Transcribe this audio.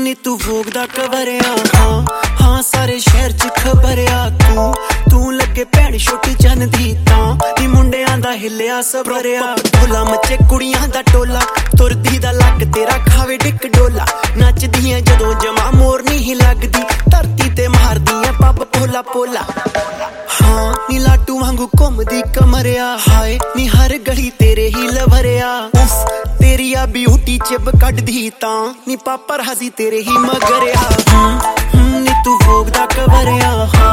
ਨੀ ਤੂੰ ਵੋਗ ਦਾ ਕਵਰਿਆ ਹਾਂ ਹਾਂ ਸਾਰੇ ਸ਼ਹਿਰ ਚ ਖਬਰਿਆ ਤੂੰ ਲੱਗੇ ਭੈਣ ਛੋਟੀ ਚੰਨ ਦੀ ਤਾਂ ਨੀ ਮੁੰਡਿਆਂ ਦਾ ਹਿੱਲਿਆ ਸਬਰਿਆ ਢੋਲਾ ਮੱਚੇ ਕੁੜੀਆਂ ਦਾ ਟੋਲਾ ਤੁਰਦੀ ਦਾ ਲੱਕ ਤੇਰਾ ਖਾਵੇ ਡਿੱਕ ਡੋਲਾ ਨੱਚਦੀਆਂ ਜਦੋਂ ਜਮਾ ਮੋਰ ਨਹੀਂ ਲੱਗਦੀ ਧਰਤੀ ਤੇ ਮਾਰਦੀਆਂ ਪੱਬ ਪੋਲਾ ਪੋਲਾ ਹਾਂ ਨੀ ਲਾਟੂ ਵਾਂਗੂ ਘੁੰਮਦੀ ਕਮਰਿਆ ਹਾਏ ਨੀ ਹਰ ਗਲੀ ਤੇਰੇ ਹੀ ਲਵਰਿਆ ਉਫ ਤੇਰੀ ਆ ਬਿਊਟੀ ਚਿਬ ਕੱਢਦੀ ਤਾਂ ਨੀ ਪਾਪਰ ਹਸੀ ਤੇਰੇ ਹੀ ਮਗਰਿਆ ਨੀ ਤੂੰ ਵੋਗ ਦਾ ਕਵਰਿਆ